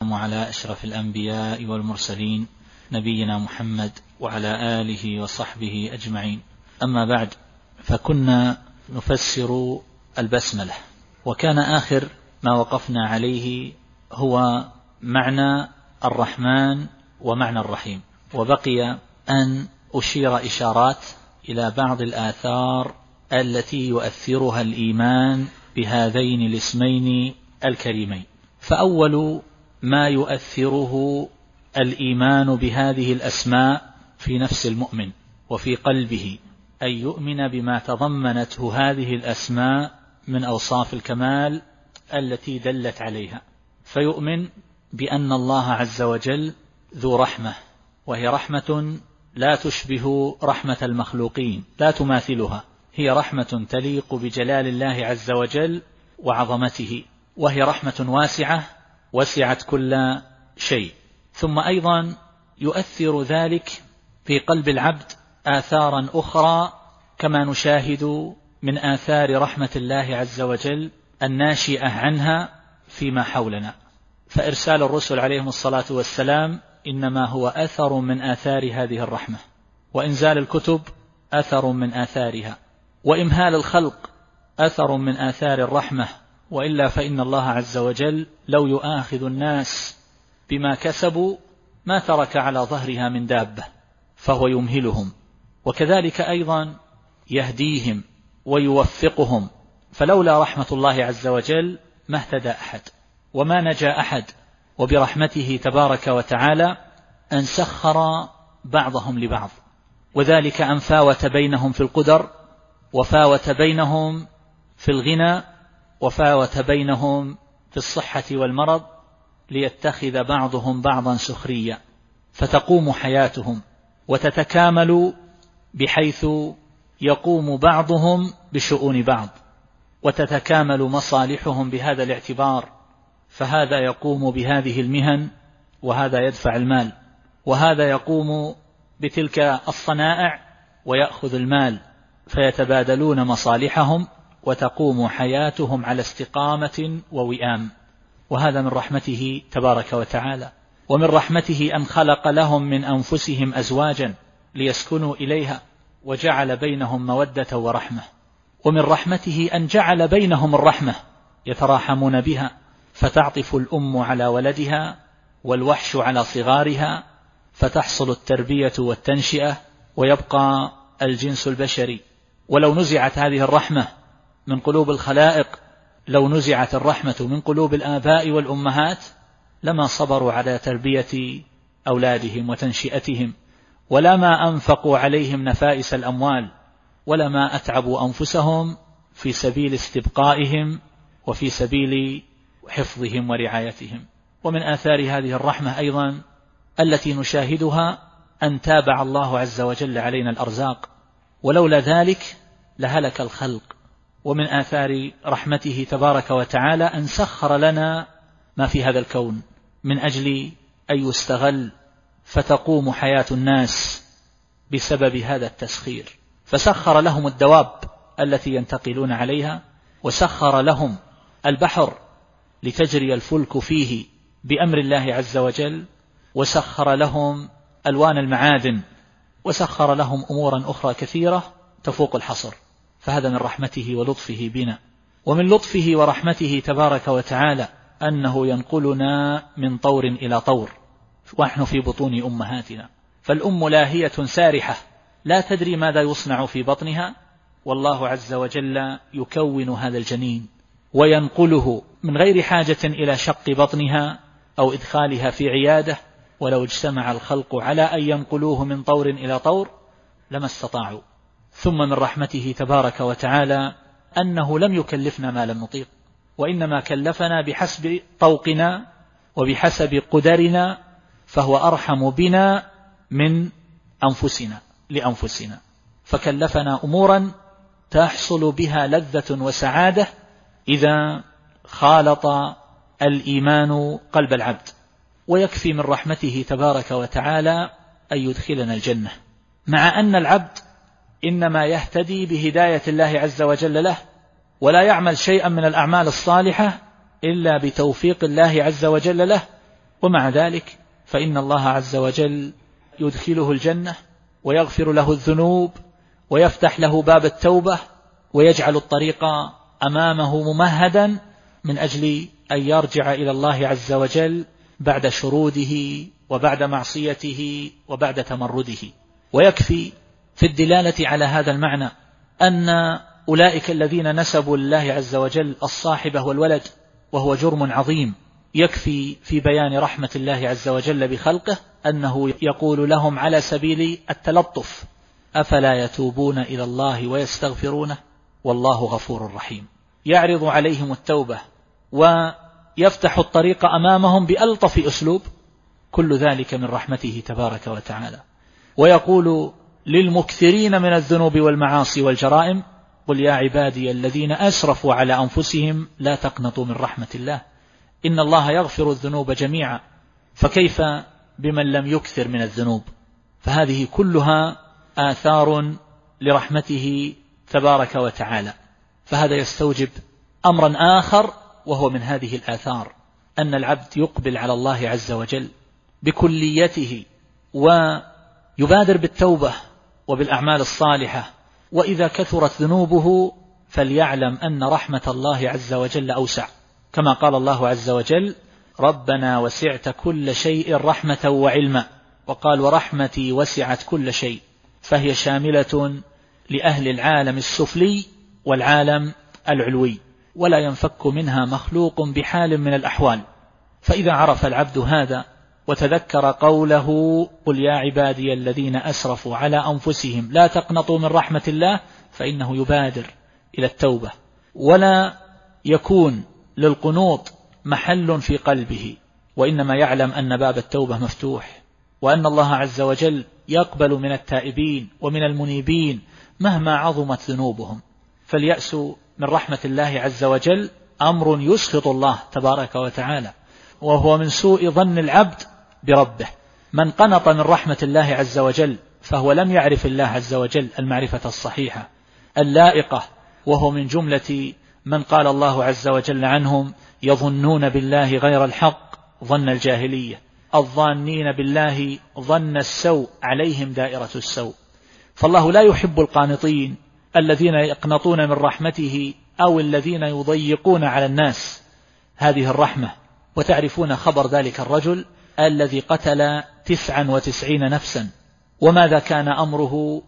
وعلى أشرف الأنبياء والمرسلين نبينا محمد وعلى آله وصحبه أجمعين. أما بعد، فكنا نفسر البسملة، وكان آخر ما وقفنا عليه هو معنى الرحمن ومعنى الرحيم، وبقي أن أشير إشارات إلى بعض الآثار التي يؤثرها الإيمان بهذين الاسمين الكريمين. فأول ما يؤثره الإيمان بهذه الأسماء في نفس المؤمن وفي قلبه أن يؤمن بما تضمنته هذه الأسماء من أوصاف الكمال التي دلت عليها، فيؤمن بأن الله عز وجل ذو رحمة، وهي رحمة لا تشبه رحمة المخلوقين، لا تماثلها، هي رحمة تليق بجلال الله عز وجل وعظمته، وهي رحمة واسعة وسعت كل شيء. ثم أيضا يؤثر ذلك في قلب العبد آثارا أخرى كما نشاهد من آثار رحمة الله عز وجل الناشئة عنها فيما حولنا. فإرسال الرسل عليهم الصلاة والسلام إنما هو أثر من آثار هذه الرحمة، وإنزال الكتب أثر من آثارها، وإمهال الخلق أثر من آثار الرحمة، وإلا فإن الله عز وجل لو يؤاخذ الناس بما كسبوا ما ترك على ظهرها من دابة، فهو يمهلهم، وكذلك أيضا يهديهم ويوفقهم، فلولا رحمة الله عز وجل ما اهتدى أحد وما نجا أحد. وبرحمته تبارك وتعالى أن سخر بعضهم لبعض، وذلك أن فاوت بينهم في القدر، وفاوت بينهم في الغنى، وفاوت بينهم في الصحة والمرض، ليتخذ بعضهم بعضا سخريا، فتقوم حياتهم وتتكامل بحيث يقوم بعضهم بشؤون بعض، وتتكامل مصالحهم بهذا الاعتبار، فهذا يقوم بهذه المهن وهذا يدفع المال، وهذا يقوم بتلك الصنائع ويأخذ المال، فيتبادلون مصالحهم وتقوم حياتهم على استقامة ووئام. وهذا من رحمته تبارك وتعالى. ومن رحمته أن خلق لهم من أنفسهم أزواجا ليسكنوا إليها وجعل بينهم مودة ورحمة. ومن رحمته أن جعل بينهم الرحمة يتراحمون بها، فتعطف الأم على ولدها والوحش على صغارها، فتحصل التربية والتنشئة ويبقى الجنس البشري. ولو نزعت هذه الرحمة من قلوب الخلائق، لو نزعت الرحمة من قلوب الآباء والأمهات، لما صبروا على تربية أولادهم وتنشئتهم، ولا ما أنفقوا عليهم نفائس الأموال، ولا ما أتعبوا أنفسهم في سبيل استبقائهم وفي سبيل حفظهم ورعايتهم. ومن آثار هذه الرحمة أيضا التي نشاهدها أن تابع الله عز وجل علينا الأرزاق، ولولا ذلك لهلك الخلق. ومن آثار رحمته تبارك وتعالى أن سخر لنا ما في هذا الكون من أجل أن يستغل، فتقوم حياة الناس بسبب هذا التسخير. فسخر لهم الدواب التي ينتقلون عليها، وسخر لهم البحر لتجري الفلك فيه بأمر الله عز وجل، وسخر لهم ألوان المعادن، وسخر لهم أمورا أخرى كثيرة تفوق الحصر. فهذا من رحمته ولطفه بنا. ومن لطفه ورحمته تبارك وتعالى أنه ينقلنا من طور إلى طور ونحن في بطون أمهاتنا، فالأم لاهية سارحة لا تدري ماذا يصنع في بطنها، والله عز وجل يكون هذا الجنين وينقله من غير حاجة إلى شق بطنها أو إدخالها في عيادة. ولو اجتمع الخلق على أن ينقلوه من طور إلى طور لما استطاعوا. ثم من رحمته تبارك وتعالى أنه لم يكلفنا ما لم نطيق، وإنما كلفنا بحسب طوقنا وبحسب قدرنا، فهو أرحم بنا من أنفسنا لأنفسنا، فكلفنا أمورا تحصل بها لذة وسعادة إذا خالط الإيمان قلب العبد. ويكفي من رحمته تبارك وتعالى أن يدخلنا الجنة، مع أن العبد إنما يهتدي بهداية الله عز وجل له، ولا يعمل شيئا من الأعمال الصالحة إلا بتوفيق الله عز وجل له، ومع ذلك فإن الله عز وجل يدخله الجنة ويغفر له الذنوب ويفتح له باب التوبة ويجعل الطريق أمامه ممهدا من أجل أن يرجع إلى الله عز وجل بعد شروده وبعد معصيته وبعد تمرده. ويكفي في الدلالة على هذا المعنى أن أولئك الذين نسبوا لله عز وجل الصاحبة والولد وهو جرم عظيم، يكفي في بيان رحمة الله عز وجل بخلقه أنه يقول لهم على سبيل التلطف: أفلا يتوبون إلى الله ويستغفرونه والله غفور رحيم. يعرض عليهم التوبة ويفتح الطريق أمامهم بألطف أسلوب، كل ذلك من رحمته تبارك وتعالى. ويقول للمكثرين من الذنوب والمعاصي والجرائم: قل يا عبادي الذين أسرفوا على أنفسهم لا تقنطوا من رحمة الله إن الله يغفر الذنوب جميعا. فكيف بمن لم يكثر من الذنوب؟ فهذه كلها آثار لرحمته تبارك وتعالى. فهذا يستوجب أمرا آخر، وهو من هذه الآثار أن العبد يقبل على الله عز وجل بكليته ويبادر بالتوبة وبالأعمال الصالحة. وإذا كثرت ذنوبه فليعلم أن رحمة الله عز وجل أوسع، كما قال الله عز وجل: ربنا وسعت كل شيء رحمة وعلما. وقال: ورحمتي وسعت كل شيء، فهي شاملة لأهل العالم السفلي والعالم العلوي، ولا ينفك منها مخلوق بحال من الأحوال. فإذا عرف العبد هذا وتذكر قوله: قل يا عبادي الذين أسرفوا على أنفسهم لا تقنطوا من رحمة الله، فإنه يبادر إلى التوبة، ولا يكون للقنوط محل في قلبه، وإنما يعلم أن باب التوبة مفتوح، وأن الله عز وجل يقبل من التائبين ومن المنيبين مهما عظمت ذنوبهم. فاليأس من رحمة الله عز وجل أمر يسخط الله تبارك وتعالى، وهو من سوء ظن العبد بربه. من قنط من رحمة الله عز وجل فهو لم يعرف الله عز وجل المعرفة الصحيحة اللائقة، وهو من جملة من قال الله عز وجل عنهم: يظنون بالله غير الحق ظن الجاهلية، الظانين بالله ظن السوء، عليهم دائرة السوء. فالله لا يحب القانطين الذين يقنطون من رحمته أو الذين يضيقون على الناس هذه الرحمة. وتعرفون خبر ذلك الرجل الذي قتل 99 نفسا، وماذا كان أمره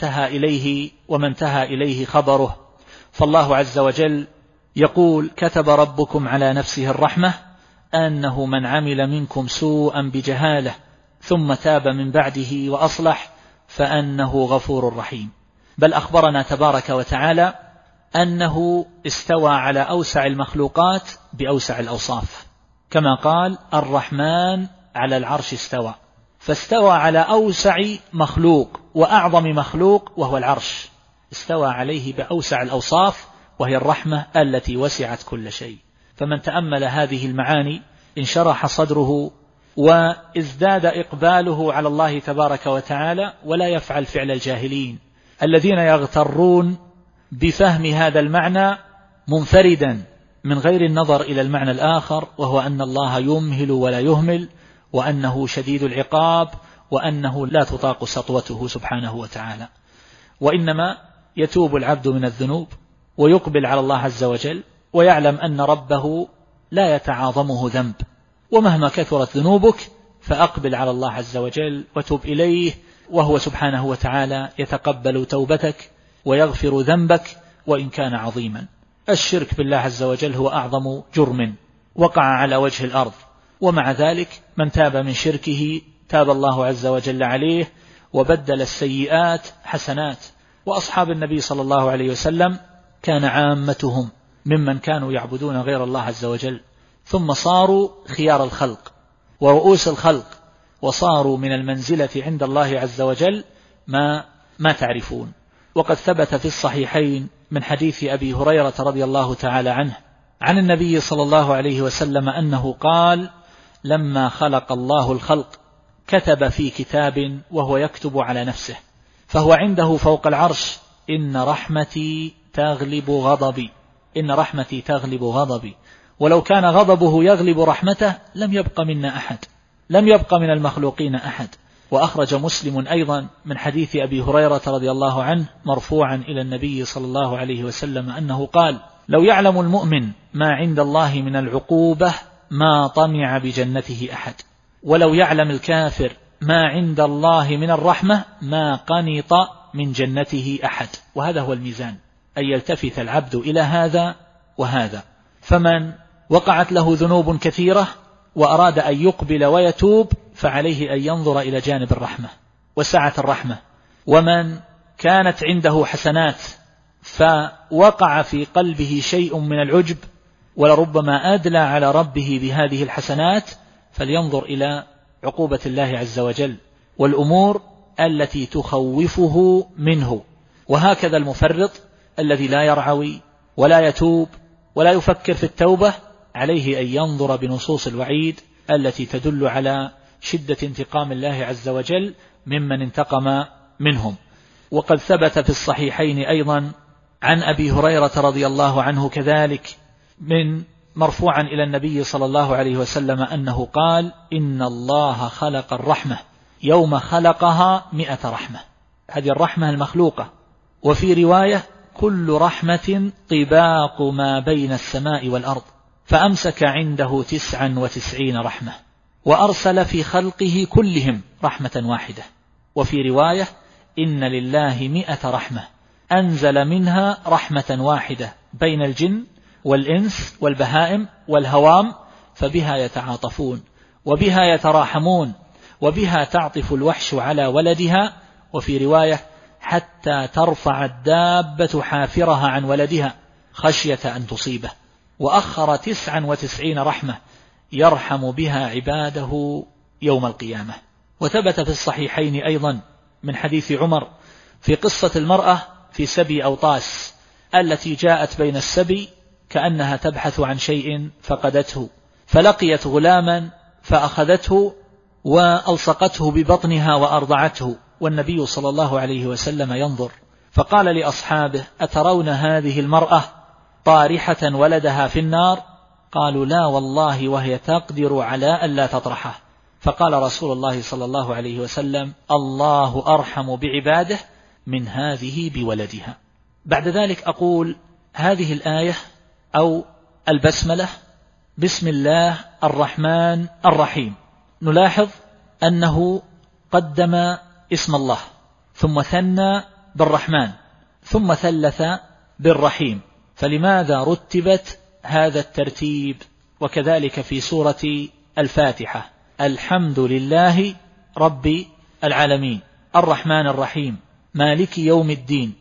وما انتهى إليه خبره. فالله عز وجل يقول: كتب ربكم على نفسه الرحمة أنه من عمل منكم سوءا بجهالة ثم تاب من بعده وأصلح فأنه غفور رحيم. بل أخبرنا تبارك وتعالى أنه استوى على أوسع المخلوقات بأوسع الأوصاف، كما قال: الرحمن على العرش استوى. فاستوى على أوسع مخلوق وأعظم مخلوق وهو العرش، استوى عليه بأوسع الأوصاف، وهي الرحمة التي وسعت كل شيء. فمن تأمل هذه المعاني انشرح صدره وازداد إقباله على الله تبارك وتعالى، ولا يفعل فعل الجاهلين الذين يغترون بفهم هذا المعنى منفردا من غير النظر إلى المعنى الآخر، وهو أن الله يمهل ولا يهمل، وأنه شديد العقاب، وأنه لا تطاق سطوته سبحانه وتعالى. وإنما يتوب العبد من الذنوب ويقبل على الله عز وجل، ويعلم أن ربه لا يتعاظمه ذنب، ومهما كثرت ذنوبك فأقبل على الله عز وجل وتوب إليه، وهو سبحانه وتعالى يتقبل توبتك ويغفر ذنبك وإن كان عظيما. الشرك بالله عز وجل هو أعظم جرم وقع على وجه الأرض، ومع ذلك من تاب من شركه تاب الله عز وجل عليه وبدل السيئات حسنات. وأصحاب النبي صلى الله عليه وسلم كان عامتهم ممن كانوا يعبدون غير الله عز وجل، ثم صاروا خيار الخلق ورؤوس الخلق، وصاروا من المنزلة عند الله عز وجل ما تعرفون. وقد ثبت في الصحيحين من حديث أبي هريرة رضي الله تعالى عنه عن النبي صلى الله عليه وسلم أنه قال: لما خلق الله الخلق كتب في كتاب وهو يكتب على نفسه، فهو عنده فوق العرش: إن رحمتي تغلب غضبي، إن رحمتي تغلب غضبي. ولو كان غضبه يغلب رحمته لم يبق منا أحد، لم يبق من المخلوقين أحد. وأخرج مسلم أيضا من حديث أبي هريرة رضي الله عنه مرفوعا إلى النبي صلى الله عليه وسلم أنه قال: لو يعلم المؤمن ما عند الله من العقوبة ما طمع بجنته أحد، ولو يعلم الكافر ما عند الله من الرحمة ما قنط من جنته أحد. وهذا هو الميزان، أن يلتفت العبد إلى هذا وهذا. فمن وقعت له ذنوب كثيرة وأراد أن يقبل ويتوب فعليه أن ينظر إلى جانب الرحمة وسعة الرحمة. ومن كانت عنده حسنات فوقع في قلبه شيء من العجب ولربما أدلى على ربه بهذه الحسنات فلينظر إلى عقوبة الله عز وجل والأمور التي تخوفه منه. وهكذا المفرط الذي لا يرعوي ولا يتوب ولا يفكر في التوبة عليه أن ينظر بنصوص الوعيد التي تدل على شدة انتقام الله عز وجل ممن انتقم منهم. وقد ثبت في الصحيحين أيضا عن أبي هريرة رضي الله عنه كذلك من مرفوعا إلى النبي صلى الله عليه وسلم أنه قال: إن الله خلق الرحمة يوم خلقها 100 رحمة. هذه الرحمة المخلوقة. وفي رواية: كل رحمة طباق ما بين السماء والأرض، فأمسك عنده 99 رحمة، وأرسل في خلقه كلهم رحمة واحدة. وفي رواية: إن لله 100 رحمة أنزل منها رحمة واحدة بين الجن والإنس والبهائم والهوام، فبها يتعاطفون وبها يتراحمون وبها تعطف الوحش على ولدها. وفي رواية: حتى ترفع الدابة حافرها عن ولدها خشية أن تصيبه. وأخر 99 رحمة يرحم بها عباده يوم القيامة. وثبت في الصحيحين أيضا من حديث عمر في قصة المرأة في سبي أوطاس التي جاءت بين السبي كأنها تبحث عن شيء فقدته، فلقيت غلاما فأخذته وألصقته ببطنها وأرضعته، والنبي صلى الله عليه وسلم ينظر فقال لأصحابه: أترون هذه المرأة طارحة ولدها في النار؟ قالوا: لا والله، وهي تقدر على ألا تطرحه. فقال رسول الله صلى الله عليه وسلم: الله أرحم بعباده من هذه بولدها. بعد ذلك أقول: هذه الآية أو البسملة بسم الله الرحمن الرحيم، نلاحظ أنه قدم اسم الله ثم ثنى بالرحمن ثم ثلث بالرحيم، فلماذا رتبت هذا الترتيب؟ وكذلك في سورة الفاتحة: الحمد لله رب العالمين الرحمن الرحيم مالك يوم الدين.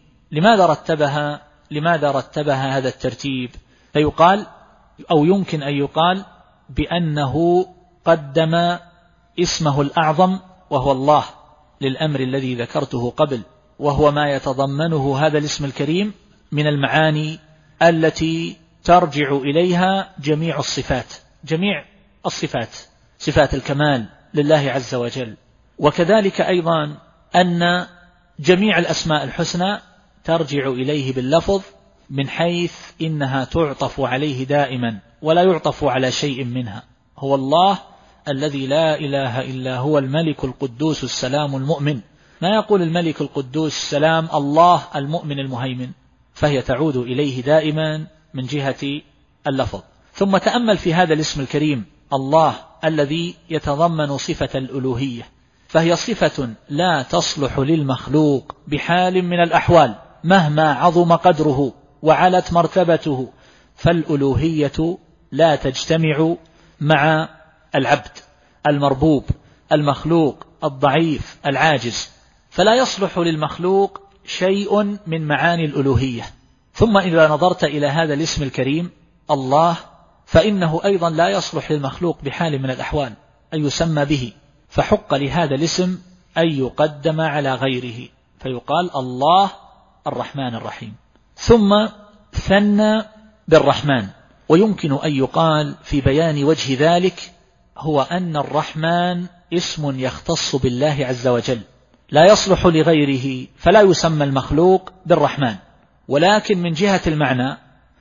لماذا رتبها هذا الترتيب؟ فيقال أو يمكن أن يقال بأنه قدم اسمه الأعظم وهو الله للأمر الذي ذكرته قبل، وهو ما يتضمنه هذا الاسم الكريم من المعاني التي ترجع إليها جميع الصفات، صفات الكمال لله عز وجل. وكذلك أيضا أن جميع الأسماء الحسنى ترجع إليه باللفظ من حيث إنها تعطف عليه دائما ولا يعطف على شيء منها. هو الله الذي لا إله إلا هو الملك القدوس السلام المؤمن. ما يقول الملك القدوس السلام الله المؤمن المهيمن، فهي تعود إليه دائما من جهة اللفظ. ثم تأمل في هذا الاسم الكريم الله الذي يتضمن صفة الألوهية، فهي صفة لا تصلح للمخلوق بحال من الأحوال مهما عظم قدره وعلت مرتبته، فالألوهية لا تجتمع مع العبد المربوب المخلوق الضعيف العاجز، فلا يصلح للمخلوق شيء من معاني الألوهية. ثم إذا نظرت إلى هذا الاسم الكريم الله فإنه أيضا لا يصلح للمخلوق بحال من الأحوال أن يسمى به، فحق لهذا الاسم أن يقدم على غيره فيقال الله الرحمن الرحيم. ثم ثنى بالرحمن. ويمكن أن يقال في بيان وجه ذلك هو أن الرحمن اسم يختص بالله عز وجل لا يصلح لغيره، فلا يسمى المخلوق بالرحمن، ولكن من جهة المعنى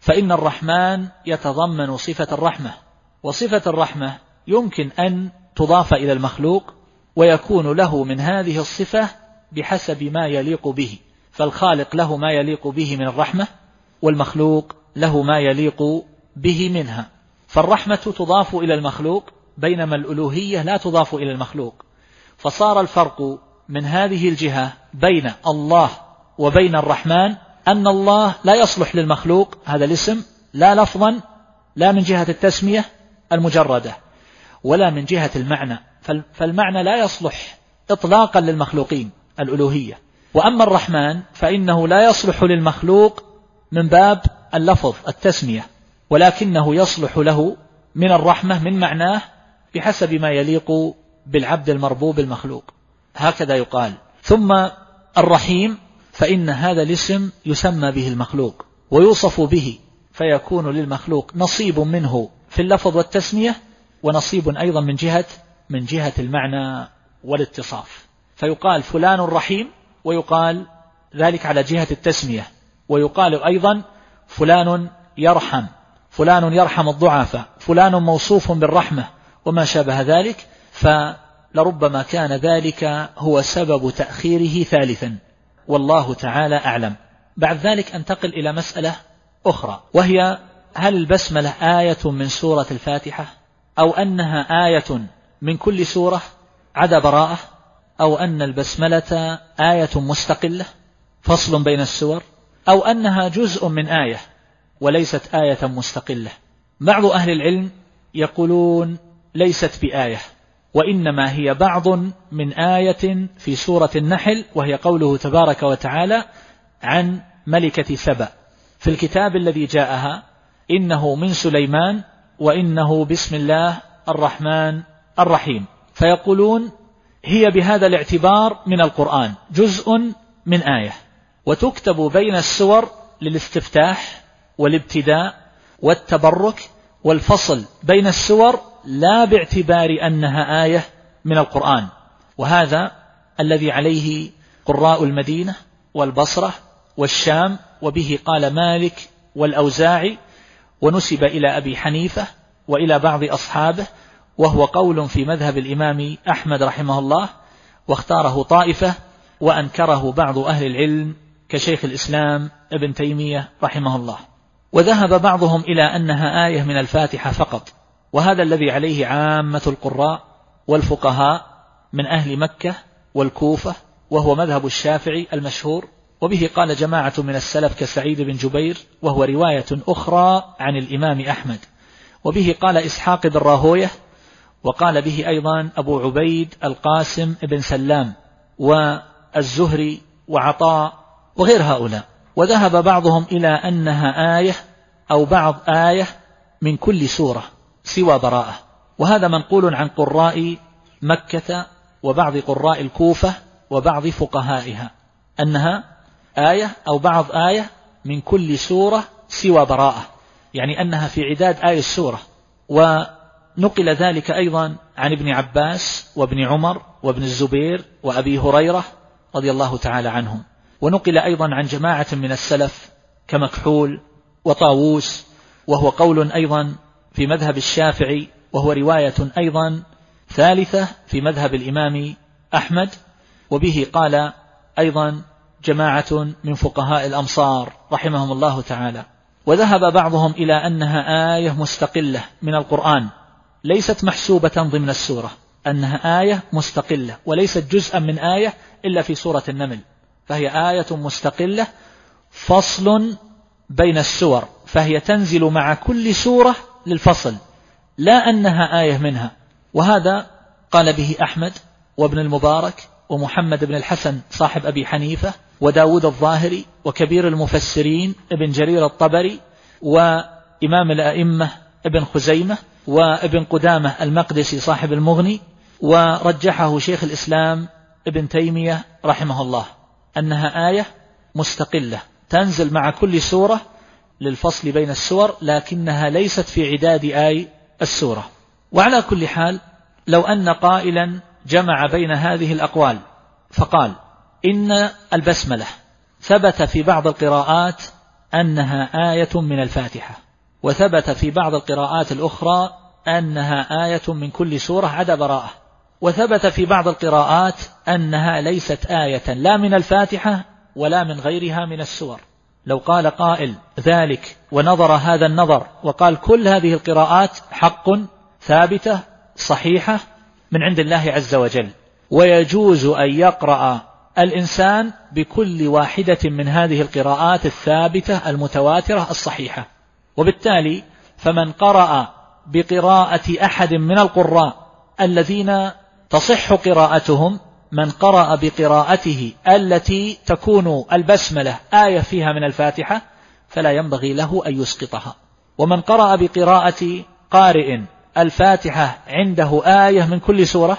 فإن الرحمن يتضمن صفة الرحمة، وصفة الرحمة يمكن أن تضاف إلى المخلوق ويكون له من هذه الصفة بحسب ما يليق به، فالخالق له ما يليق به من الرحمة، والمخلوق له ما يليق به منها. فالرحمة تضاف إلى المخلوق بينما الألوهية لا تضاف إلى المخلوق، فصار الفرق من هذه الجهة بين الله وبين الرحمن أن الله لا يصلح للمخلوق هذا الاسم لا لفظا، لا من جهة التسمية المجردة ولا من جهة المعنى، فالمعنى لا يصلح إطلاقا للمخلوقين الألوهية. وأما الرحمن فإنه لا يصلح للمخلوق من باب اللفظ التسمية، ولكنه يصلح له من الرحمة من معناه بحسب ما يليق بالعبد المربوب المخلوق، هكذا يقال. ثم الرحيم فإن هذا الاسم يسمى به المخلوق ويوصف به، فيكون للمخلوق نصيب منه في اللفظ والتسمية، ونصيب أيضا من جهة المعنى والاتصاف، فيقال فلان رحيم، ويقال ذلك على جهة التسمية، ويقال أيضا فلان يرحم الضعفاء، فلان موصوف بالرحمة وما شابه ذلك، فلربما كان ذلك هو سبب تأخيره ثالثا، والله تعالى أعلم. بعد ذلك أنتقل إلى مسألة أخرى، وهي هل البسملة آية من سورة الفاتحة، أو أنها آية من كل سورة عدا براءة، أو أن البسملة آية مستقلة فصل بين السور، أو أنها جزء من آية وليست آية مستقلة. بعض أهل العلم يقولون ليست بآية، وإنما هي بعض من آية في سورة النحل، وهي قوله تبارك وتعالى عن ملكة سبأ في الكتاب الذي جاءها إنه من سليمان وإنه بسم الله الرحمن الرحيم، فيقولون هي بهذا الاعتبار من القرآن جزء من آية، وتكتب بين السور للاستفتاح والابتداء والتبرك والفصل بين السور، لا باعتبار أنها آية من القرآن. وهذا الذي عليه قراء المدينة والبصرة والشام، وبه قال مالك والأوزاعي، ونسب إلى أبي حنيفة وإلى بعض أصحابه، وهو قول في مذهب الإمام أحمد رحمه الله، واختاره طائفة وأنكره بعض أهل العلم كشيخ الإسلام ابن تيمية رحمه الله. وذهب بعضهم إلى أنها آية من الفاتحة فقط، وهذا الذي عليه عامة القراء والفقهاء من أهل مكة والكوفة، وهو مذهب الشافعي المشهور، وبه قال جماعة من السلف كسعيد بن جبير، وهو رواية أخرى عن الإمام أحمد، وبه قال إسحاق بن راهويه، وقال به أيضا أبو عبيد القاسم بن سلام والزهري وعطاء وغير هؤلاء. وذهب بعضهم إلى أنها آية أو بعض آية من كل سورة سوى براءة، وهذا منقول عن قراء مكة وبعض قراء الكوفة وبعض فقهائها، أنها آية أو بعض آية من كل سورة سوى براءة، يعني أنها في عداد آية السورة. ونقل ذلك أيضا عن ابن عباس وابن عمر وابن الزبير وأبي هريرة رضي الله تعالى عنهم، ونقل أيضا عن جماعة من السلف كمكحول وطاووس، وهو قول أيضا في مذهب الشافعي، وهو رواية أيضا ثالثة في مذهب الإمام أحمد، وبه قال أيضا جماعة من فقهاء الأمصار رحمهم الله تعالى. وذهب بعضهم إلى أنها آية مستقلة من القرآن ليست محسوبة ضمن السورة، أنها آية مستقلة وليست جزءا من آية إلا في سورة النمل، فهي آية مستقلة فصل بين السور، فهي تنزل مع كل سورة للفصل، لا أنها آية منها. وهذا قال به أحمد وابن المبارك ومحمد بن الحسن صاحب أبي حنيفة وداود الظاهري وكبير المفسرين ابن جرير الطبري وإمام الأئمة ابن خزيمة وابن قدامة المقدسي صاحب المغني، ورجحه شيخ الإسلام ابن تيمية رحمه الله، أنها آية مستقلة تنزل مع كل سورة للفصل بين السور، لكنها ليست في عداد آي السورة. وعلى كل حال، لو أن قائلا جمع بين هذه الأقوال فقال إن البسملة ثبت في بعض القراءات أنها آية من الفاتحة، وثبت في بعض القراءات الأخرى أنها آية من كل سورة عدا براءة، وثبت في بعض القراءات أنها ليست آية لا من الفاتحة ولا من غيرها من السور. لو قال قائل ذلك ونظر هذا النظر وقال كل هذه القراءات حق ثابتة صحيحة من عند الله عز وجل، ويجوز أن يقرأ الإنسان بكل واحدة من هذه القراءات الثابتة المتواترة الصحيحة، وبالتالي فمن قرأ بقراءة أحد من القراء الذين تصح قراءتهم، من قرأ بقراءته التي تكون البسملة آية فيها من الفاتحة فلا ينبغي له أن يسقطها، ومن قرأ بقراءة قارئ الفاتحة عنده آية من كل سورة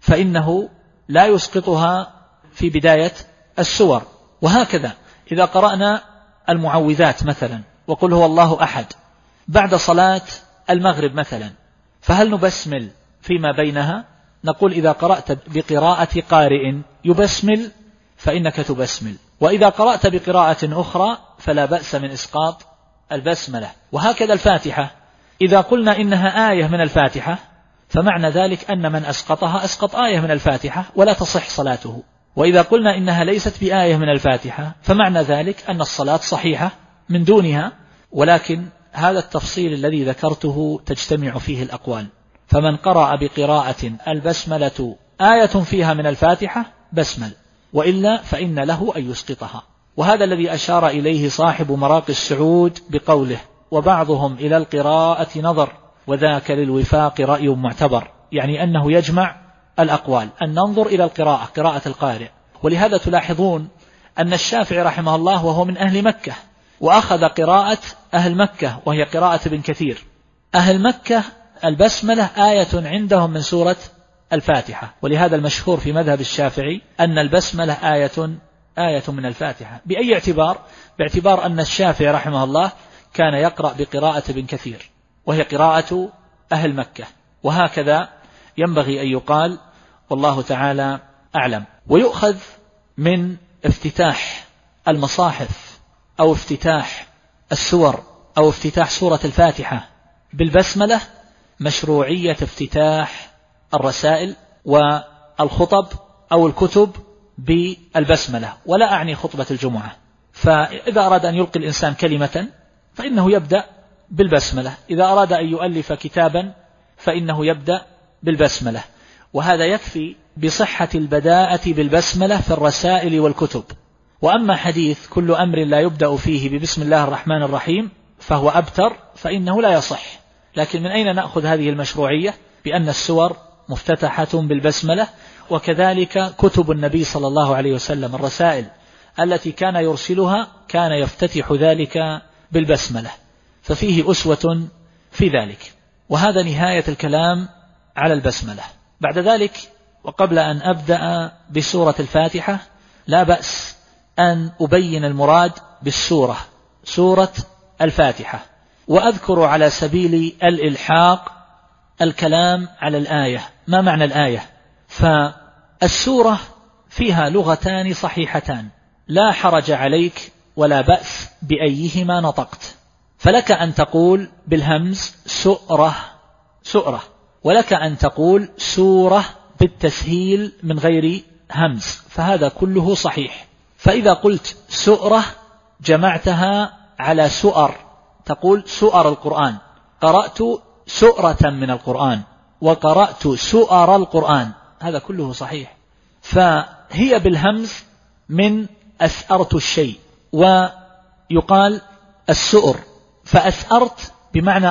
فإنه لا يسقطها في بداية السور. وهكذا إذا قرأنا المعوذات مثلا وقل هو الله أحد بعد صلاة المغرب مثلا، فهل نبسمل فيما بينها؟ نقول إذا قرأت بقراءة قارئ يبسمل فإنك تبسمل، وإذا قرأت بقراءة أخرى فلا بأس من إسقاط البسملة. وهكذا الفاتحة إذا قلنا إنها آية من الفاتحة فمعنى ذلك أن من أسقطها أسقط آية من الفاتحة ولا تصح صلاته، وإذا قلنا إنها ليست بآية من الفاتحة فمعنى ذلك أن الصلاة صحيحة من دونها. ولكن هذا التفصيل الذي ذكرته تجتمع فيه الأقوال، فمن قرأ بقراءة البسملة آية فيها من الفاتحة بسمل، وإلا فإن له أن يسقطها. وهذا الذي أشار إليه صاحب مراقي السعود بقوله وبعضهم إلى القراءة نظر وذاك للوفاق رأي معتبر، يعني أنه يجمع الأقوال أن ننظر إلى القراءة، قراءة القارئ. ولهذا تلاحظون أن الشافعي رحمه الله وهو من أهل مكة وأخذ قراءة أهل مكة وهي قراءة ابن كثير. أهل مكة البسملة آية عندهم من سورة الفاتحة، ولهذا المشهور في مذهب الشافعي أن البسملة آية من الفاتحة. بأي اعتبار؟ باعتبار أن الشافعي رحمه الله كان يقرأ بقراءة ابن كثير وهي قراءة أهل مكة، وهكذا ينبغي أن يقال والله تعالى أعلم. ويؤخذ من افتتاح المصاحف أو افتتاح السور أو افتتاح سورة الفاتحة بالبسملة مشروعية افتتاح الرسائل والخطب أو الكتب بالبسملة، ولا أعني خطبة الجمعة. فإذا أراد أن يلقي الإنسان كلمة فإنه يبدأ بالبسملة، إذا أراد أن يؤلف كتابا فإنه يبدأ بالبسملة، وهذا يكفي بصحة البداءة بالبسملة في الرسائل والكتب. وأما حديث كل أمر لا يبدأ فيه ببسم الله الرحمن الرحيم فهو أبتر فإنه لا يصح. لكن من أين نأخذ هذه المشروعية؟ بأن السور مفتتحة بالبسملة، وكذلك كتب النبي صلى الله عليه وسلم الرسائل التي كان يرسلها كان يفتتح ذلك بالبسملة، ففيه أسوة في ذلك. وهذا نهاية الكلام على البسملة. بعد ذلك وقبل أن أبدأ بسورة الفاتحة لا بأس أن أبين المراد بالسورة، سورة الفاتحة، وأذكر على سبيل الإلحاق الكلام على الآية. ما معنى الآية؟ فالسورة فيها لغتان صحيحتان لا حرج عليك ولا بأس بأيهما نطقت، فلك أن تقول بالهمز سؤرة، ولك أن تقول سورة بالتسهيل من غير همز، فهذا كله صحيح. فإذا قلت سؤرة جمعتها على سؤر، تقول سؤر القرآن، قرأت سؤرة من القرآن وقرأت سؤر القرآن، هذا كله صحيح. فهي بالهمز من أثأرت الشيء، ويقال السؤر، فأثأرت بمعنى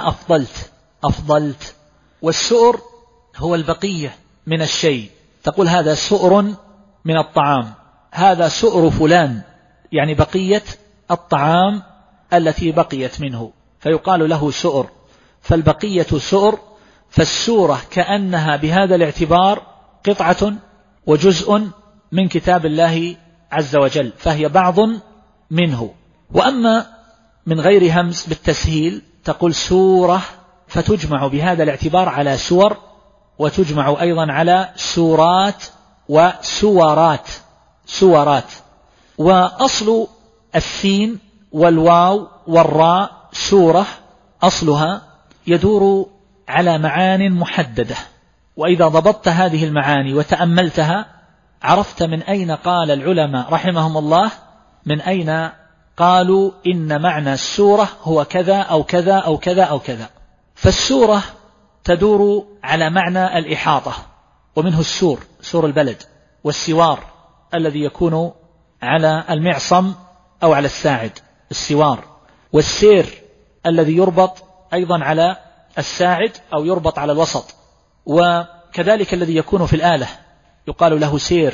أفضلت، والسؤر هو البقية من الشيء، تقول هذا سؤر من الطعام، هذا سؤر فلان، يعني بقية الطعام التي بقيت منه، فيقال له سؤر، فالبقية سؤر. فالسورة كأنها بهذا الاعتبار قطعة وجزء من كتاب الله عز وجل، فهي بعض منه. وأما من غير همز بالتسهيل تقول سورة، فتجمع بهذا الاعتبار على سور، وتجمع أيضا على سورات وسورات. وأصل السين والواو والراء سورة أصلها يدور على معان محددة، وإذا ضبطت هذه المعاني وتأملتها عرفت من أين قال العلماء رحمهم الله، من أين قالوا إن معنى السورة هو كذا أو كذا أو كذا أو كذا. فالسورة تدور على معنى الإحاطة، ومنه السور، سور البلد، والسوار الذي يكون على المعصم أو على الساعد، السوار، والسير الذي يربط أيضا على الساعد أو يربط على الوسط، وكذلك الذي يكون في الآلة يقال له سير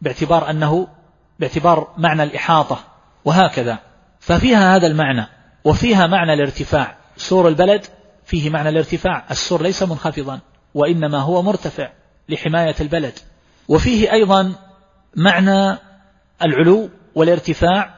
باعتبار معنى الإحاطة، وهكذا. ففيها هذا المعنى، وفيها معنى الارتفاع. سور البلد فيه معنى الارتفاع، السور ليس منخفضا وإنما هو مرتفع لحماية البلد. وفيه أيضا معنى العلو والارتفاع،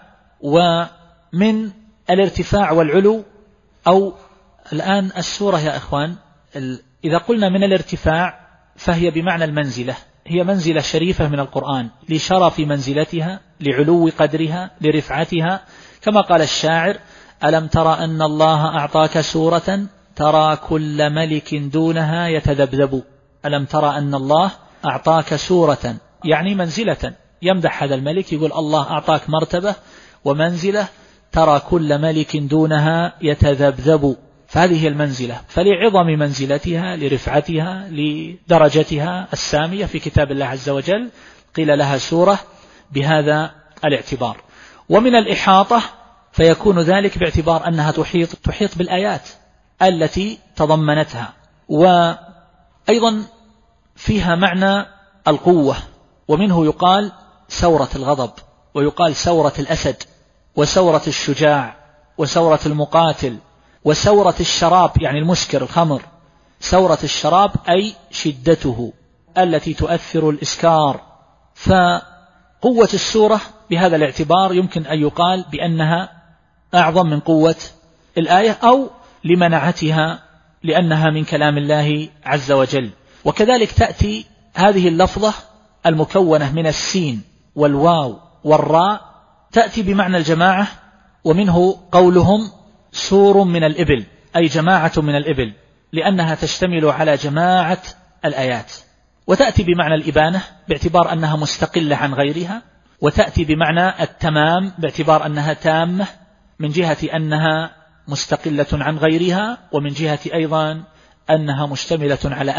ومن الارتفاع والعلو، أو الآن السورة يا إخوان إذا قلنا من الارتفاع فهي بمعنى المنزلة، هي منزلة شريفة من القرآن لشرف منزلتها، لعلو قدرها، لرفعتها، كما قال الشاعر: ألم تر أن الله أعطاك سورة ترى كل ملك دونها يتذبذب. ألم تر أن الله أعطاك سورة، يعني منزلة، يمدح هذا الملك، يقول الله أعطاك مرتبة ومنزلة ترى كل ملك دونها يتذبذب. فهذه المنزلة، فلعظم منزلتها، لرفعتها، لدرجتها السامية في كتاب الله عز وجل قيل لها سورة بهذا الاعتبار. ومن الإحاطة فيكون ذلك باعتبار أنها تحيط بالآيات التي تضمنتها. وأيضا فيها معنى القوة، ومنه يقال ثورة الغضب، ويقال ثورة الأسد، وثورة الشجاع، وثورة المقاتل، وثورة الشراب يعني المسكر الخمر. ثورة الشراب أي شدته التي تؤثر الإسكار. فقوة السورة بهذا الاعتبار يمكن أن يقال بأنها أعظم من قوة الآية، أو لمنعتها لأنها من كلام الله عز وجل. وكذلك تأتي هذه اللفظة المكونة من السين والواو والراء تأتي بمعنى الجماعة، ومنه قولهم سور من الإبل، أي جماعة من الإبل، لأنها تشتمل على جماعة الآيات. وتأتي بمعنى الإبانة باعتبار أنها مستقلة عن غيرها، وتأتي بمعنى التمام باعتبار أنها تامة من جهة أنها مستقلة عن غيرها، ومن جهة أيضا أنها مشتملة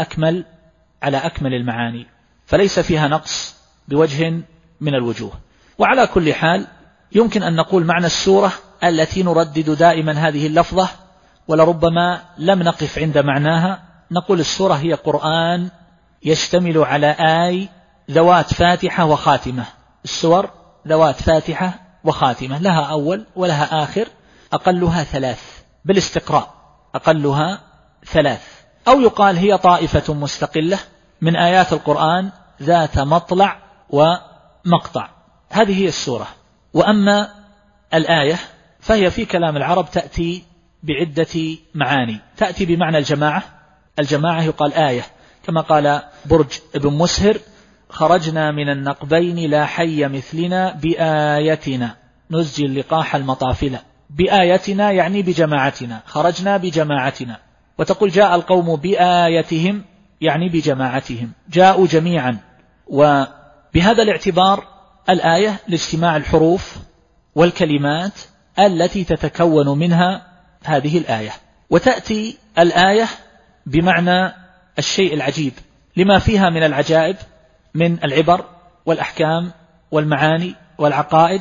على أكمل المعاني، فليس فيها نقص بوجه من الوجوه. وعلى كل حال يمكن أن نقول معنى السورة التي نردد دائما هذه اللفظة، ولربما لم نقف عند معناها، نقول السورة هي قرآن يشتمل على آي ذوات فاتحة وخاتمة. السور ذوات فاتحة وخاتمة، لها أول ولها آخر، أقلها 3 بالاستقراء، أقلها 3. أو يقال هي طائفة مستقلة من آيات القرآن ذات مطلع ومقطع. هذه هي السورة. وأما الآية فهي في كلام العرب تأتي بعدة معاني. تأتي بمعنى الجماعة يقال آية، كما قال برج ابن مسهر: خرجنا من النقبين لا حي مثلنا بآيتنا نزجي اللقاح المطافلة. بآيتنا يعني بجماعتنا، خرجنا بجماعتنا. وتقول جاء القوم بآيتهم يعني بجماعتهم، جاءوا جميعا. وبهذا الاعتبار الآية لاجتماع الحروف والكلمات التي تتكون منها هذه الآية. وتأتي الآية بمعنى الشيء العجيب لما فيها من العجائب من العبر والأحكام والمعاني والعقائد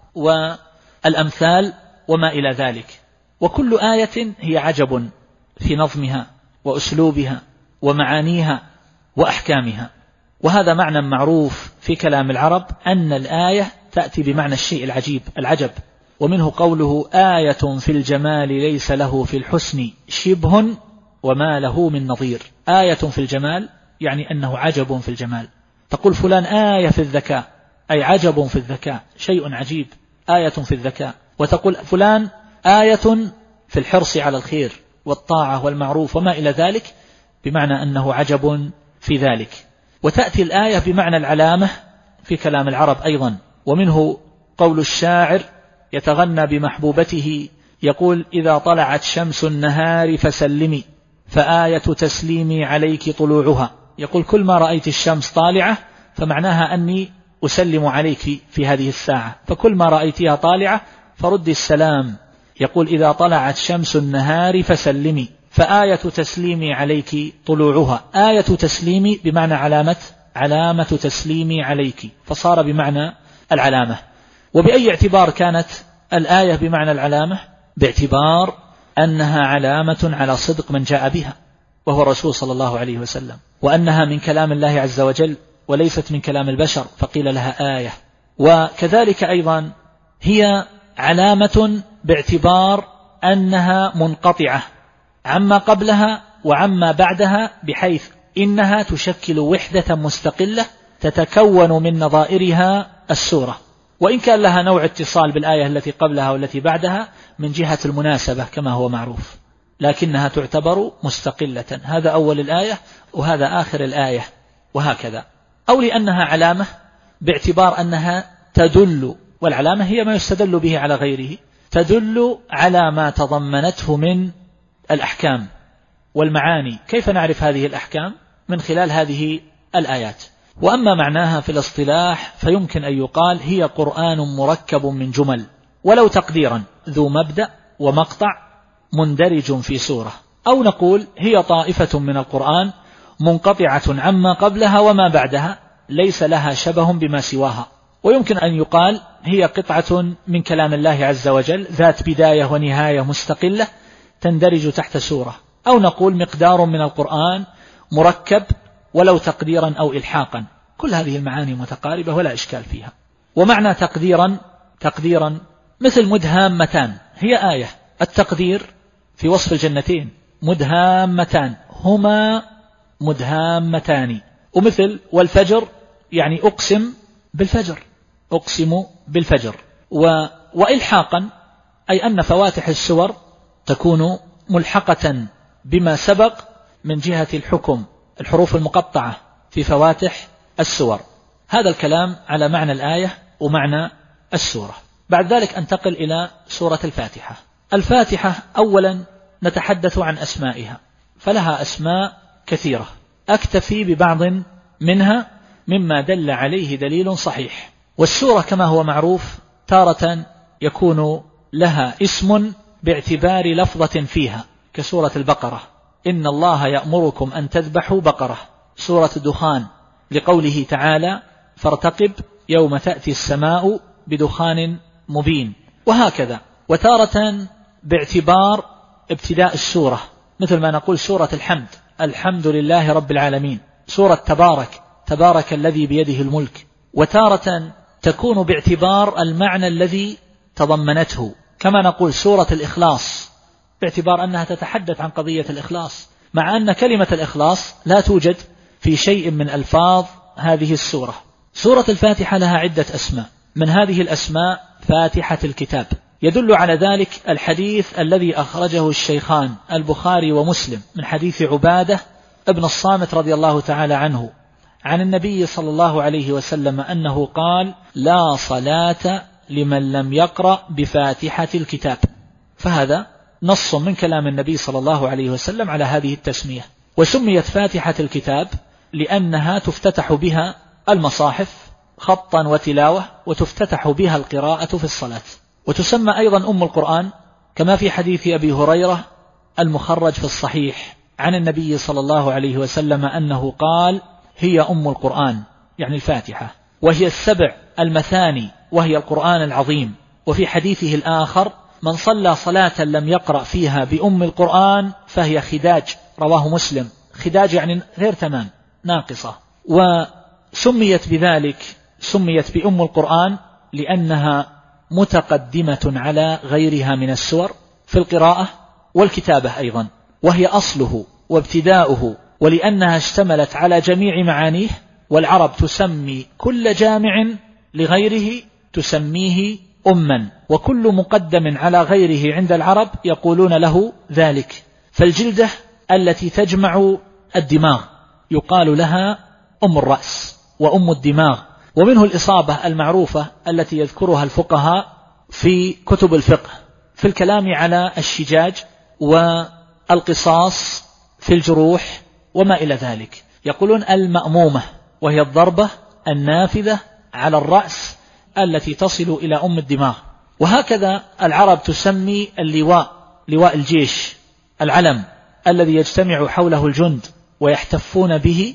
والأمثال وما إلى ذلك. وكل آية هي عجب في نظمها وأسلوبها ومعانيها وأحكامها. وهذا معنى معروف في كلام العرب أن الآية تأتي بمعنى الشيء العجيب العجب. ومنه قوله: آية في الجمال ليس له في الحسن شبه وما له من نظير. آية في الجمال يعني أنه عجب في الجمال. تقول فلان آية في الذكاء، أي عجب في الذكاء، شيء عجيب، آية في الذكاء. وتقول فلان آية في الحرص على الخير والطاعة والمعروف وما إلى ذلك، بمعنى أنه عجب في ذلك. وتأتي الآية بمعنى العلامة في كلام العرب أيضا. ومنه قول الشاعر: يتغنى بمحبوبته يقول: إذا طلعت شمس النهار فسلمي فآية تسليمي عليك طلوعها. يقول: كل ما رأيت الشمس طالعة فمعناها أني أسلم عليك في هذه الساعة، فكل ما رأيتها طالعة فردي السلام. يقول: إذا طلعت شمس النهار فسلمي فآية تسليمي عليك طلوعها. آية تسليمي بمعنى علامة تسليمي عليك، فصار بمعنى العلامة. وبأي اعتبار كانت الآية بمعنى العلامة؟ باعتبار أنها علامة على صدق من جاء بها وهو الرسول صلى الله عليه وسلم، وأنها من كلام الله عز وجل وليست من كلام البشر فقيل لها آية. وكذلك أيضا هي علامة باعتبار أنها منقطعة عما قبلها وعما بعدها، بحيث إنها تشكل وحدة مستقلة تتكون من نظائرها السورة، وإن كان لها نوع اتصال بالآية التي قبلها والتي بعدها من جهة المناسبة كما هو معروف، لكنها تعتبر مستقلة. هذا أول الآية وهذا آخر الآية، وهكذا. أو لأنها علامة باعتبار أنها تدل، والعلامة هي ما يستدل به على غيره، تدل على ما تضمنته من الأحكام والمعاني. كيف نعرف هذه الأحكام؟ من خلال هذه الآيات. وأما معناها في الاصطلاح فيمكن أن يقال: هي قرآن مركب من جمل، ولو تقديرا ذو مبدأ ومقطع مندرج في سورة. أو نقول: هي طائفة من القرآن منقطعة عما قبلها وما بعدها ليس لها شبه بما سواها. ويمكن أن يقال: هي قطعة من كلام الله عز وجل ذات بداية ونهاية مستقلة تندرج تحت سورة. أو نقول: مقدار من القرآن مركب ولو تقديرا أو إلحاقا. كل هذه المعاني متقاربة ولا إشكال فيها. ومعنى تقديرا مثل مدهامتان، هي آية. التقدير في وصف الجنتين: مدهامتان، هما مدهامتان. ومثل والفجر يعني أقسم بالفجر. وإلحاقا أي أن فواتح السور تكون ملحقة بما سبق من جهة الحكم، الحروف المقطعة في فواتح السور. هذا الكلام على معنى الآية ومعنى السورة. بعد ذلك أنتقل إلى سورة الفاتحة. الفاتحة أولا نتحدث عن أسمائها، فلها أسماء كثيرة، أكتفي ببعض منها مما دل عليه دليل صحيح. والسورة كما هو معروف تارة يكون لها اسم باعتبار لفظة فيها، كسورة البقرة: إن الله يأمركم أن تذبحوا بقرة. سورة الدخان لقوله تعالى: فارتقب يوم تأتي السماء بدخان مبين. وهكذا. وتارة باعتبار ابتداء السورة، مثل ما نقول سورة الحمد: الحمد لله رب العالمين. سورة تبارك الذي بيده الملك. وتارة تكون باعتبار المعنى الذي تضمنته، كما نقول سورة الإخلاص باعتبار أنها تتحدث عن قضية الإخلاص، مع أن كلمة الإخلاص لا توجد في شيء من ألفاظ هذه السورة. سورة الفاتحة لها عدة أسماء، من هذه الأسماء فاتحة الكتاب. يدل على ذلك الحديث الذي أخرجه الشيخان البخاري ومسلم من حديث عبادة ابن الصامت رضي الله تعالى عنه عن النبي صلى الله عليه وسلم أنه قال: لا صلاة لمن لم يقرأ بفاتحة الكتاب. فهذا نص من كلام النبي صلى الله عليه وسلم على هذه التسمية. وسميت فاتحة الكتاب لأنها تفتتح بها المصاحف خطا وتلاوة، وتفتتح بها القراءة في الصلاة. وتسمى أيضا أم القرآن، كما في حديث أبي هريرة المخرج في الصحيح عن النبي صلى الله عليه وسلم أنه قال: هي أم القرآن، يعني الفاتحة، وهي السبع المثاني، وهي القرآن العظيم. وفي حديثه الآخر: من صلى صلاة لم يقرأ فيها بأم القرآن فهي خداج، رواه مسلم. خداج يعني غير تمام، ناقصة. وسميت بذلك، سميت بأم القرآن لأنها متقدمة على غيرها من السور في القراءة والكتابة أيضا، وهي أصله وابتداؤه، ولأنها اشتملت على جميع معانيه. والعرب تسمي كل جامع لغيره تسميه أما، وكل مقدم على غيره عند العرب يقولون له ذلك. فالجلدة التي تجمع الدماغ يقال لها أم الرأس وأم الدماغ. ومنه الإصابة المعروفة التي يذكرها الفقهاء في كتب الفقه في الكلام على الشجاج والقصاص في الجروح وما إلى ذلك. يقولون المأمومة، وهي الضربة النافذة على الرأس التي تصل إلى الدماغ. وهكذا العرب تسمي اللواء، لواء الجيش، العلم الذي يجتمع حوله الجند ويحتفون به،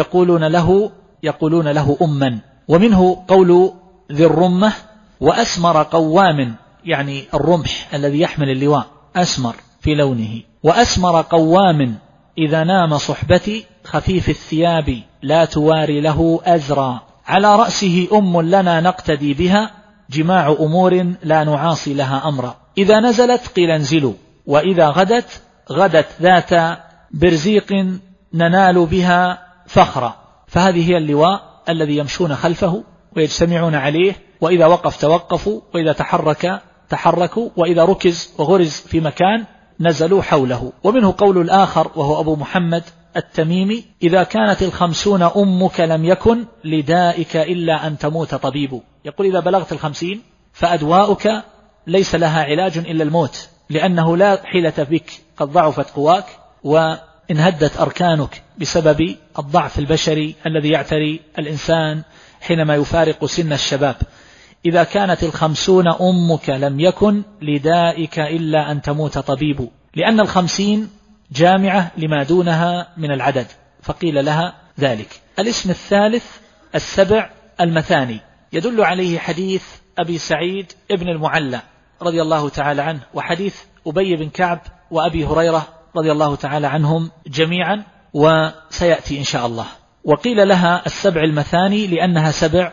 يقولون له أما. ومنه قول ذي الرمة: وأسمر قوام، يعني الرمح الذي يحمل اللواء أسمر في لونه. وأسمر قوام إذا نام صحبتي خفيف الثياب لا تواري له أزرا. على رأسه لنا نقتدي بها جماع أمور لا نعاصي لها أمرا. إذا نزلت قيل انزلوا، وإذا غدت ذات برزيق ننال بها فخرا. فهذه هي اللواء الذي يمشون خلفه ويجتمعون عليه، وإذا وقف توقفوا، وإذا تحرك تحركوا، وإذا ركز وغرز في مكان نزلوا حوله. ومنه قول الآخر وهو أبو محمد التميمي: إذا كانت 50 أمك لم يكن لدائك إلا أن تموت طبيب. يقول إذا بلغت 50 فأدواؤك ليس لها علاج إلا الموت، لأنه لا حيلة بك، قد ضعفت قواك وانهدت أركانك بسبب الضعف البشري الذي يعتري الإنسان حينما يفارق سن الشباب. إذا كانت 50 أمك لم يكن لدائك إلا أن تموت طبيب، لأن 50 جامعة لما دونها من العدد، فقيل لها ذلك. الاسم الثالث 7 المثاني، يدل عليه حديث أبي سعيد ابن المعلى رضي الله تعالى عنه، وحديث أبي بن كعب وأبي هريرة رضي الله تعالى عنهم جميعا، وسيأتي إن شاء الله. وقيل لها 7 المثاني لأنها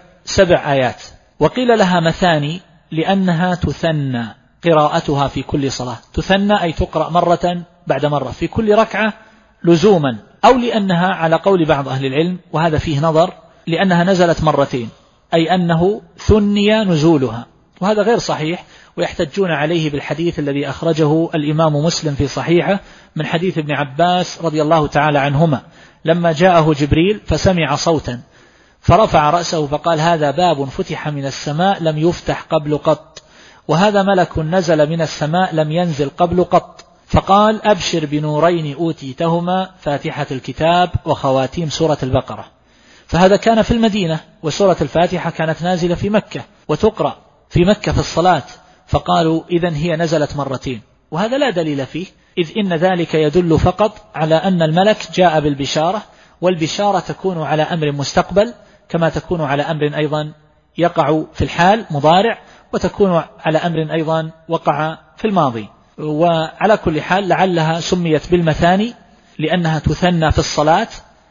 7 آيات، وقيل لها مثاني لأنها تثنى قراءتها في كل صلاة. تثنى أي تقرأ مرة بعد مرة في كل ركعة لزوما، أو لأنها على قول بعض أهل العلم، وهذا فيه نظر، لأنها نزلت مرتين، أي أنه ثني نزولها، وهذا غير صحيح. ويحتجون عليه بالحديث الذي أخرجه الإمام مسلم في صحيحه من حديث ابن عباس رضي الله تعالى عنهما، لما جاءه جبريل فسمع صوتا فرفع رأسه فقال: هذا باب فتح من السماء لم يفتح قبل قط، وهذا ملك نزل من السماء لم ينزل قبل قط. فقال: أبشر بنورين أوتيتهما، فاتحة الكتاب وخواتيم سورة البقرة. فهذا كان في المدينة، وسورة الفاتحة كانت نازلة في مكة وتقرأ في مكة في الصلاة، فقالوا إذن هي نزلت مرتين، وهذا لا دليل فيه، إذ إن ذلك يدل فقط على أن الملك جاء بالبشارة، والبشارة تكون على أمر مستقبل كما تكون على أمر أيضا يقع في الحال مضارع، وتكون على أمر أيضا وقع في الماضي. وعلى كل حال لعلها سميت بالمثاني لأنها تثنى في الصلاة،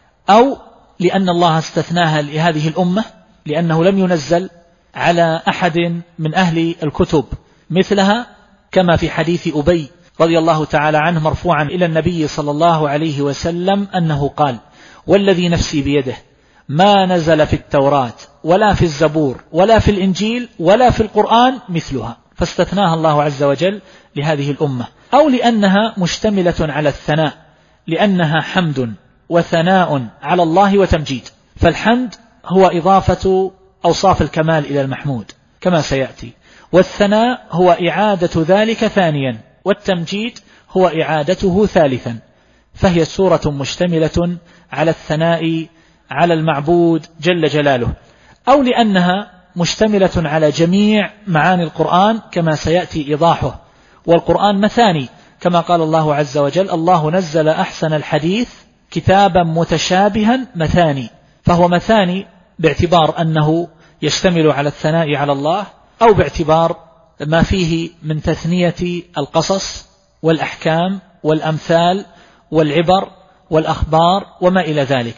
أو لأن الله استثناها لهذه الأمة، لأنه لم ينزل على أحد من أهل الكتب مثلها، كما في حديث أبي رضي الله تعالى عنه مرفوعا إلى النبي صلى الله عليه وسلم أنه قال: والذي نفسي بيده ما نزل في التوراة ولا في الزبور ولا في الإنجيل ولا في القرآن مثلها، فاستثناها الله عز وجل لهذه الأمة. أو لأنها مشتملة على الثناء، لأنها حمد وثناء على الله وتمجيد، فالحمد هو إضافة أوصاف الكمال إلى المحمود كما سيأتي، والثناء هو إعادة ذلك ثانيا، والتمجيد هو إعادته ثالثا. فهي سورة مشتملة على الثناء على المعبود جل جلاله. أو لأنها مشتملة على جميع معاني القرآن كما سيأتي إيضاحه، والقرآن مثاني كما قال الله عز وجل: الله نزل أحسن الحديث كتابا متشابها مثاني. فهو مثاني باعتبار أنه يشتمل على الثناء على الله، أو باعتبار ما فيه من تثنية القصص والأحكام والأمثال والعبر والأخبار وما إلى ذلك.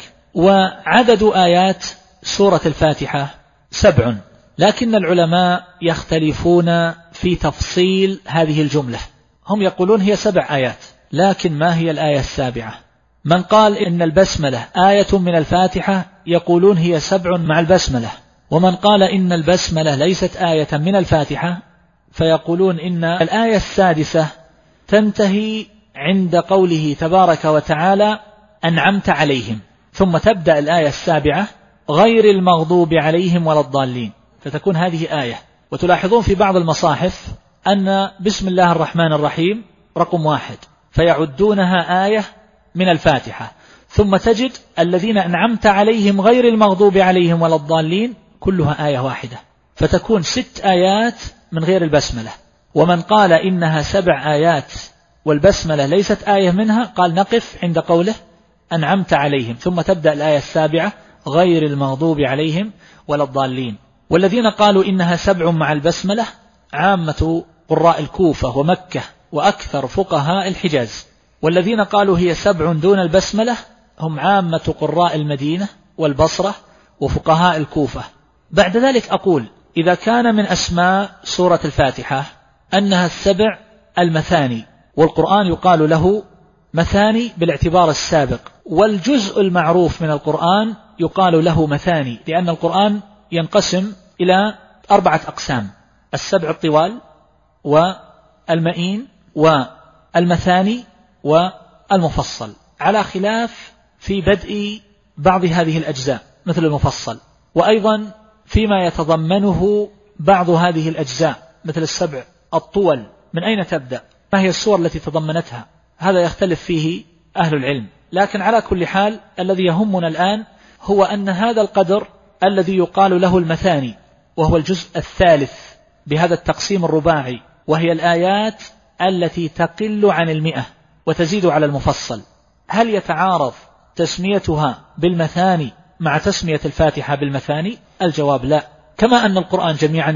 وعدد آيات سورة الفاتحة 7، لكن العلماء يختلفون في تفصيل هذه الجملة. هم يقولون هي 7 آيات، لكن ما هي الآية 7؟ من قال إن البسملة آية من الفاتحة يقولون هي 7 مع البسملة، ومن قال إن البسملة ليست آية من الفاتحة فيقولون إن الآية 6 تنتهي عند قوله تبارك وتعالى: أنعمت عليهم، ثم تبدأ الآية 7 غير المغضوب عليهم ولا الضالين، فتكون هذه آية. وتلاحظون في بعض المصاحف أن بسم الله الرحمن الرحيم رقم 1 فيعدونها آية من الفاتحة، ثم تجد الذين أنعمت عليهم غير المغضوب عليهم ولا الضالين كلها آية واحدة، فتكون 6 آيات من غير البسملة. ومن قال إنها 7 آيات والبسملة ليست آية منها قال نقف عند قوله أنعمت عليهم، ثم تبدأ الآية 7 غير المغضوب عليهم ولا الضالين. والذين قالوا إنها 7 مع البسملة عامة قراء الكوفة ومكة وأكثر فقهاء الحجاز، والذين قالوا هي 7 دون البسملة هم عامة قراء المدينة والبصرة وفقهاء الكوفة. بعد ذلك أقول إذا كان من أسماء سورة الفاتحة أنها 7 المثاني، والقرآن يقال له مثاني بالاعتبار السابق، والجزء المعروف من القرآن يقال له مثاني، لأن القرآن ينقسم إلى 4 أقسام: 7 الطوال والمئين والمثاني والمفصل، على خلاف في بدء بعض هذه الأجزاء مثل المفصل، وأيضا فيما يتضمنه بعض هذه الأجزاء مثل 7 الطول من أين تبدأ، ما هي السور التي تضمنتها، هذا يختلف فيه أهل العلم. لكن على كل حال الذي يهمنا الآن هو أن هذا القدر الذي يقال له المثاني، وهو الجزء الثالث بهذا التقسيم الرباعي، وهي الآيات التي تقل عن 100 وتزيد على المفصل، هل يتعارض تسميتها بالمثاني مع تسمية الفاتحة بالمثاني؟ الجواب لا، كما أن القرآن جميعا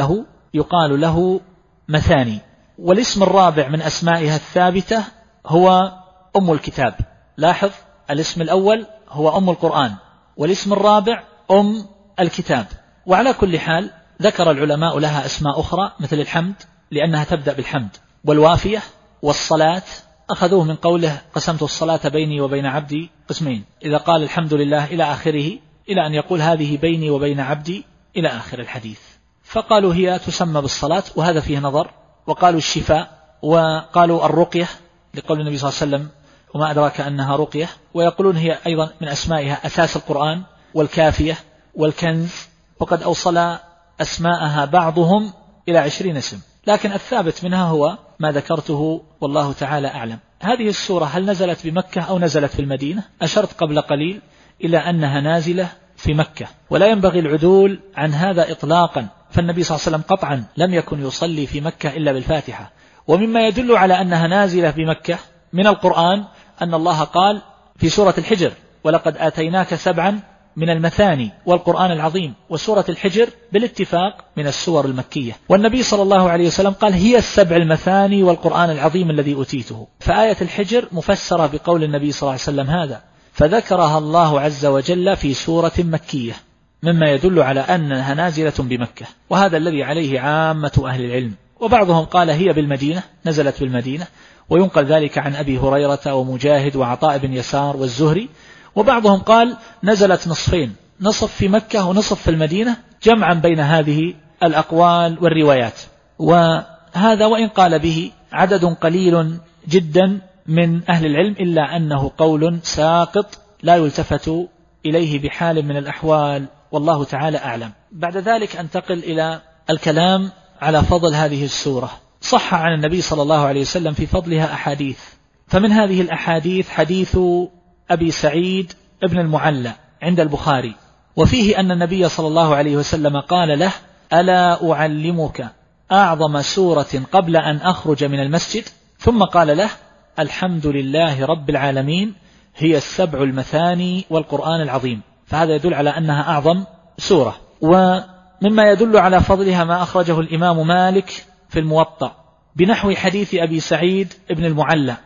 يقال له مثاني. والاسم الرابع من أسمائها الثابتة هو أم الكتاب. لاحظ الاسم الأول هو أم القرآن، والاسم الرابع أم الكتاب. وعلى كل حال ذكر العلماء لها أسماء أخرى مثل الحمد لأنها تبدأ بالحمد، والوافية، والصلاة، أخذوه من قوله قسمت الصلاة بيني وبين عبدي قسمين، إذا قال الحمد لله إلى آخره، إلى أن يقول هذه بيني وبين عبدي إلى آخر الحديث، فقالوا هي تسمى بالصلاة، وهذا فيه نظر. وقالوا الشفاء، وقالوا الرقية لقول النبي صلى الله عليه وسلم وما أدراك أنها رقية، ويقولون هي أيضا من أسمائها أساس القرآن والكافية والكنز، وقد أوصل أسماءها بعضهم إلى 20 اسم، لكن الثابت منها هو ما ذكرته والله تعالى أعلم. هذه السورة هل نزلت بمكة أو نزلت في المدينة؟ أشرت قبل قليل إلى أنها نازلة في مكة، ولا ينبغي العدول عن هذا إطلاقا، فالنبي صلى الله عليه وسلم قطعا لم يكن يصلي في مكة إلا بالفاتحة. ومما يدل على أنها نازلة بمكة من القرآن أن الله قال في سورة الحجر ولقد آتيناك 7 من المثاني والقرآن العظيم، وسورة الحجر بالاتفاق من السور المكية، والنبي صلى الله عليه وسلم قال هي 7 المثاني والقرآن العظيم الذي أتيته، فآية الحجر مفسرة بقول النبي صلى الله عليه وسلم هذا، فذكرها الله عز وجل في سورة مكية، مما يدل على أنها نازلة بمكة، وهذا الذي عليه عامة أهل العلم. وبعضهم قال هي بالمدينة، نزلت بالمدينة، وينقل ذلك عن أبي هريرة ومجاهد وعطاء بن يسار والزهري. وبعضهم قال نزلت نصفين، نصف في مكة ونصف في المدينة، جمعا بين هذه الأقوال والروايات. وهذا وإن قال به عدد قليل جدا من أهل العلم إلا أنه قول ساقط لا يلتفت إليه بحال من الأحوال، والله تعالى أعلم. بعد ذلك أنتقل إلى الكلام على فضل هذه السورة. صح عن النبي صلى الله عليه وسلم في فضلها أحاديث، فمن هذه الأحاديث حديث أبي سعيد ابن المعلى عند البخاري، وفيه أن النبي صلى الله عليه وسلم قال له ألا أعلمك أعظم سورة قبل أن أخرج من المسجد؟ ثم قال له الحمد لله رب العالمين هي 7 المثاني والقرآن العظيم، فهذا يدل على أنها أعظم سورة. ومما يدل على فضلها ما أخرجه الإمام مالك في الموطأ بنحو حديث أبي سعيد ابن المعلى،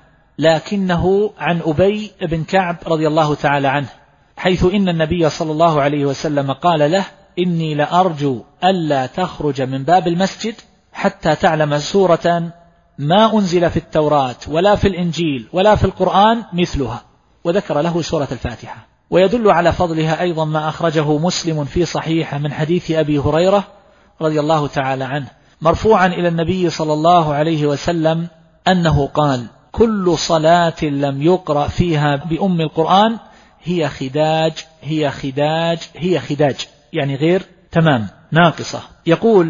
لكنه عن أبي بن كعب رضي الله تعالى عنه، حيث إن النبي صلى الله عليه وسلم قال له إني لأرجو ألا تخرج من باب المسجد حتى تعلم سورة ما أنزل في التوراة ولا في الإنجيل ولا في القرآن مثلها، وذكر له سورة الفاتحة. ويدل على فضلها أيضا ما أخرجه مسلم في صحيحه من حديث أبي هريرة رضي الله تعالى عنه مرفوعا إلى النبي صلى الله عليه وسلم أنه قال كل صلاة لم يقرأ فيها بأم القرآن هي خداج هي خداج هي خداج، يعني غير تمام، ناقصة. يقول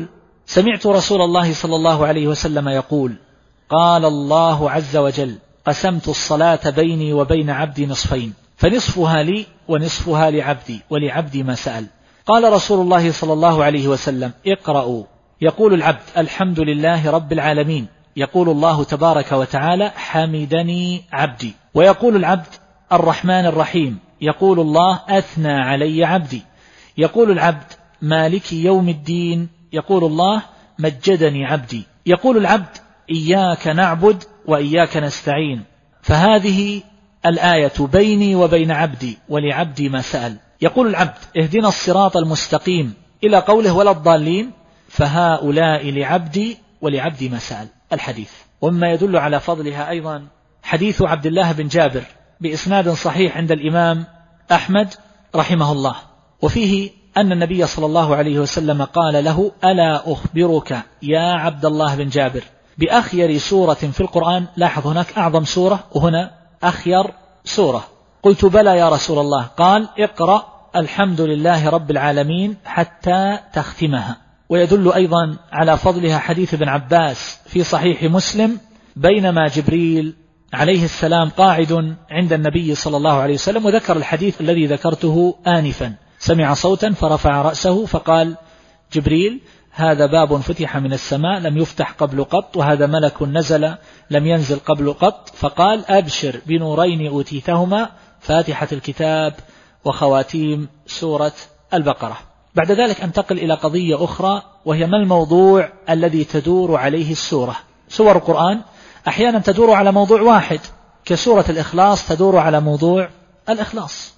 سمعت رسول الله صلى الله عليه وسلم يقول: قال الله عز وجل: قسمت الصلاة بيني وبين عبدي نصفين، فنصفها لي ونصفها لعبدي، ولعبدي ما سأل. قال رسول الله صلى الله عليه وسلم: اقرأوا. يقول العبد: الحمد لله رب العالمين. يقول الله تبارك وتعالى: حمدني عبدي. ويقول العبد: الرحمن الرحيم. يقول الله: أثنى علي عبدي. يقول العبد: مالك يوم الدين. يقول الله: مجدني عبدي. يقول العبد: إياك نعبد وإياك نستعين. فهذه الآية بيني وبين عبدي، ولعبدي ما سأل. يقول العبد: اهدنا الصراط المستقيم، إلى قوله: ولا الضالين. فهؤلاء لعبدي ولعبدي ما سأل. الحديث. ومما يدل على فضلها أيضا حديث عبد الله بن جابر بإسناد صحيح عند الإمام أحمد رحمه الله، وفيه أن النبي صلى الله عليه وسلم قال له: ألا أخبرك يا عبد الله بن جابر بأخير سورة في القرآن؟ لاحظ هناك أعظم سورة وهنا أخير سورة. قلت: بلى يا رسول الله. قال: اقرأ الحمد لله رب العالمين حتى تختمها. ويدل أيضا على فضلها حديث ابن عباس في صحيح مسلم: بينما جبريل عليه السلام قاعد عند النبي صلى الله عليه وسلم، وذكر الحديث الذي ذكرته آنفا، سمع صوتا فرفع رأسه فقال جبريل: هذا باب فتح من السماء لم يفتح قبل قط، وهذا ملك نزل لم ينزل قبل قط. فقال: أبشر بنورين أوتيتهما، فاتحة الكتاب وخواتيم سورة البقرة. بعد ذلك أنتقل إلى قضية أخرى، وهي ما الموضوع الذي تدور عليه السورة. سور القرآن أحيانا تدور على موضوع واحد، كسورة الإخلاص تدور على موضوع الإخلاص،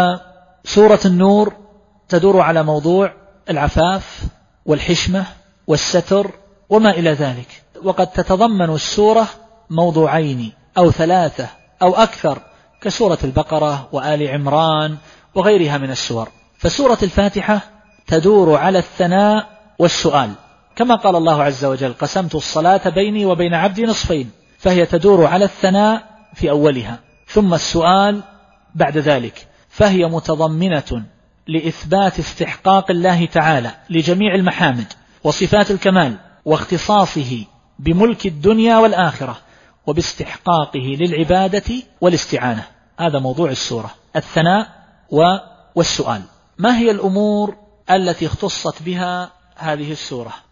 وسورة النور تدور على موضوع العفاف والحشمة والستر وما إلى ذلك. وقد تتضمن السورة موضوعين أو ثلاثة أو أكثر، كسورة البقرة وآل عمران وغيرها من السور. فسورة الفاتحة تدور على الثناء والسؤال، كما قال الله عز وجل: قسمت الصلاة بيني وبين عبدي نصفين. فهي تدور على الثناء في أولها، ثم السؤال بعد ذلك. فهي متضمنة لإثبات استحقاق الله تعالى لجميع المحامد وصفات الكمال، واختصاصه بملك الدنيا والآخرة، وباستحقاقه للعبادة والاستعانة. هذا موضوع السورة: الثناء والسؤال. ما هي الأمور التي اختصت بها هذه السورة؟